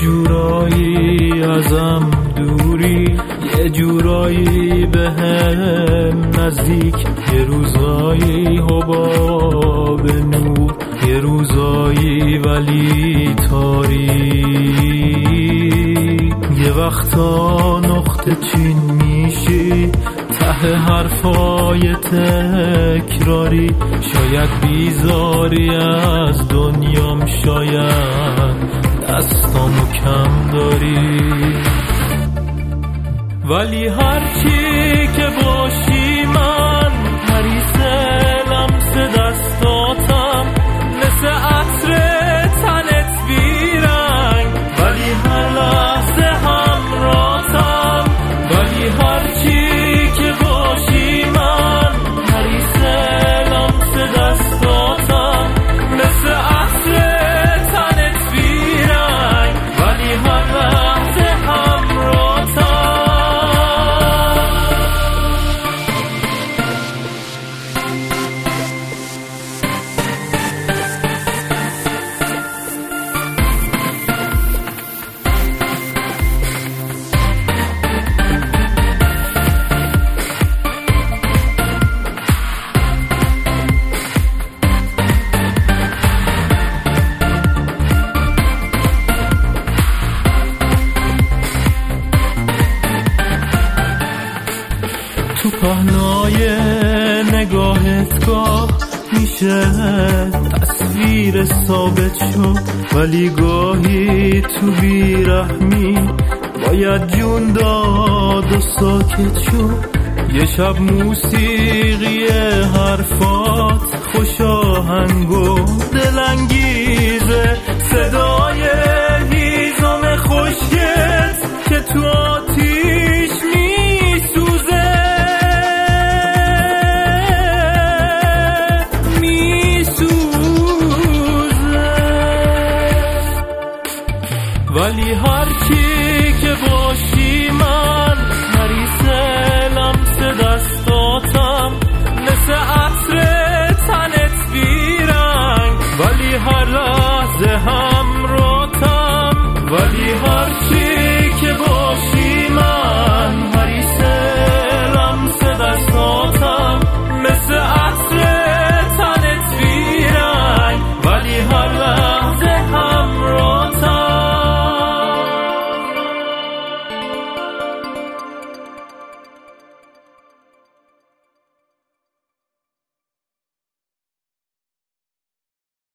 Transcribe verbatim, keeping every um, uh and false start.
جورایی ازم دوری، یه جورایی به هم نزدیک، یه روزایی حباب نور، یه روزایی ولی تاریک. یه وقتا نقطه چین میشی ته حرفای تکراری، شاید بیزاری از دنیام، شاید دستامو کم داری، ولی هرچی که باشی من حریص لمس دستاتم، مثل عطر تنت بیرنگ، ولی هر لحظه همراهتم. ولی هرچی که باشی من حریص لمس دستاتم، مثل عطر تنت بیرنگ، ولی هر لحظه همراهتم. تو پهنای نگاهت گاه میشه تصویر ثابت شد، ولی گاهی تو بیرحمی باید جون داد و ساکت شد. یه شب موسیقی حرفات خوش آهنگ و دلانگیزه، صدای هیزم خوشگت که تو آتیش میسوزه، ولی هرچی که باشی من حریص لمس دستاتم، مثل عطر تنت بیرنگ، ولی هر